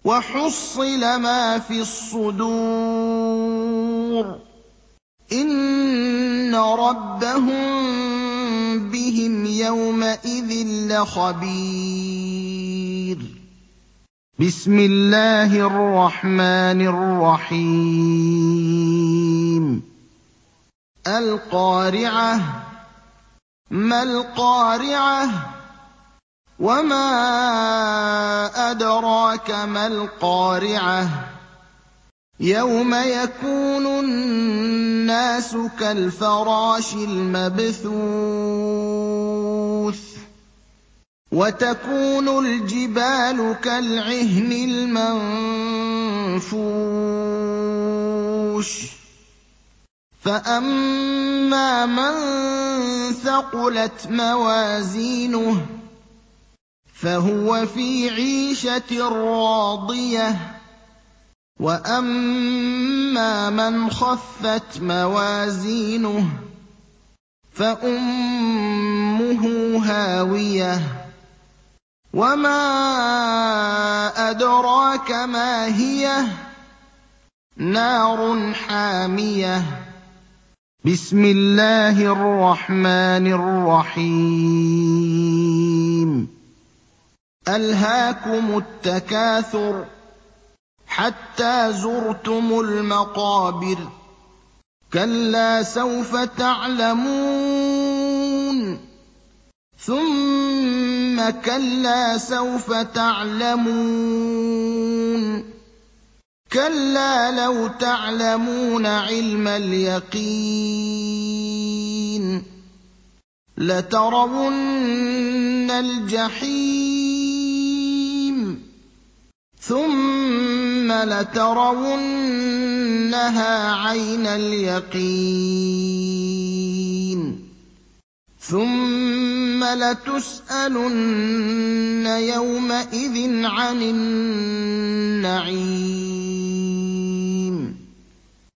وَحُصِّلَ مَا فِي الصُّدُورِ إِنَّ رَبَّهُم بِهِمْ يَوْمَئِذٍ لَّخَبِيرٌ بِسْمِ اللَّهِ الرَّحْمَٰنِ الرَّحِيمِ الْقَارِعَةُ مَا الْقَارِعَةُ وَمَا أَدْرَاكَ مَا الْقَارِعَةُ يَوْمَ يَكُونُ النَّاسُ كَالْفَرَاشِ الْمَبْثُوثِ وَتَكُونُ الْجِبَالُ كَالْعِهْنِ الْمَنفُوشِ فَأَمَّا مَن ثَقُلَتْ مَوَازِينُهُ فَهُوَ فِي عِيشَةٍ رَّاضِيَةٍ وَأَمَّا مَنْ خَفَّتْ مَوَازِينُهُ فَأُمُّهُ هَاوِيَةٌ وَمَا أَدْرَاكَ مَا هِيَهْ نَارٌ حَامِيَةٌ بِسْمِ اللَّهِ الرَّحْمَٰنِ الرَّحِيمِ أَلْهَاكُمُ التَّكَاثُرُ حَتَّىٰ زُرْتُمُ الْمَقَابِرَ كَلَّا سَوْفَ تَعْلَمُونَ ثُمَّ كَلَّا سَوْفَ تَعْلَمُونَ كَلَّا لَوْ تَعْلَمُونَ عِلْمَ الْيَقِينِ لَتَرَوُنَّ الْجَحِيمَ ثُمَّ لَتَرَوُنَّهَا عَيْنَ الْيَقِينِ ثُمَّ لَتُسْأَلُنَّ يَوْمَئِذٍ عَنِ النَّعِيمِ